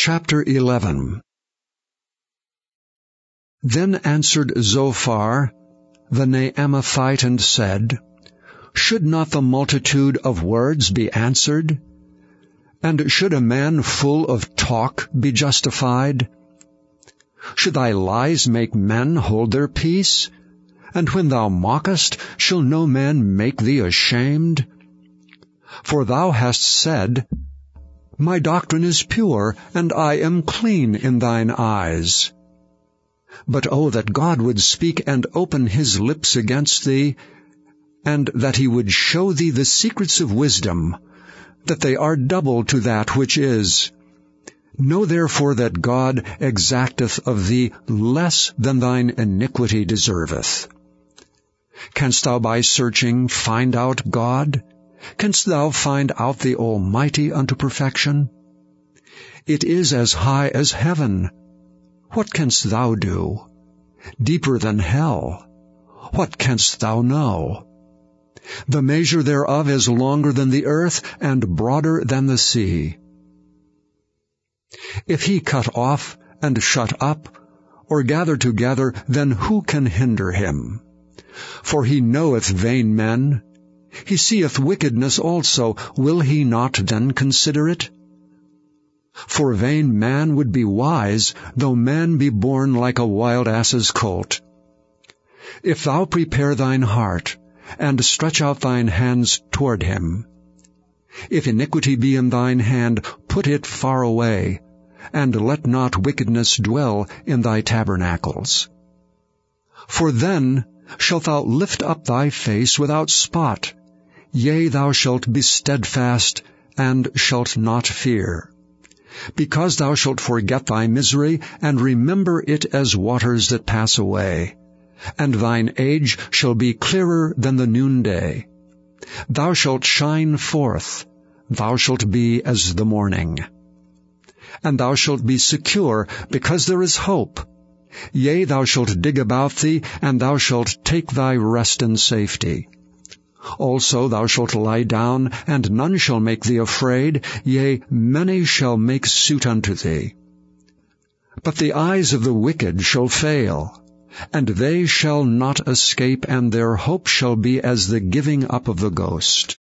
Chapter 11. Then answered Zophar the Naamathite and said, Should not the multitude of words be answered? And should a man full of talk be justified? Should thy lies make men hold their peace? And when thou mockest, shall no man make thee ashamed? For thou hast said, My doctrine is pure, and I am clean in thine eyes. But oh, that God would speak and open his lips against thee, and that he would show thee the secrets of wisdom, that they are double to that which is. Know therefore that God exacteth of thee less than thine iniquity deserveth. Canst thou by searching find out God? Canst thou find out the Almighty unto perfection? It is as high as heaven. What canst thou do? Deeper than hell. What canst thou know? The measure thereof is longer than the earth, and broader than the sea. If he cut off and shut up, or gather together, then who can hinder him? For he knoweth vain men. He seeth wickedness also. Will he not then consider it? For vain man would be wise, though man be born like a wild ass's colt. If thou prepare thine heart, and stretch out thine hands toward him, if iniquity be in thine hand, put it far away, and let not wickedness dwell in thy tabernacles. For then shalt thou lift up thy face without spot, yea, thou shalt be steadfast, and shalt not fear. Because thou shalt forget thy misery, and remember it as waters that pass away, and thine age shall be clearer than the noonday. Thou shalt shine forth, thou shalt be as the morning. And thou shalt be secure, because there is hope. Yea, thou shalt dig about thee, and thou shalt take thy rest in safety. Also thou shalt lie down, and none shall make thee afraid, yea, many shall make suit unto thee. But the eyes of the wicked shall fail, and they shall not escape, and their hope shall be as the giving up of the ghost.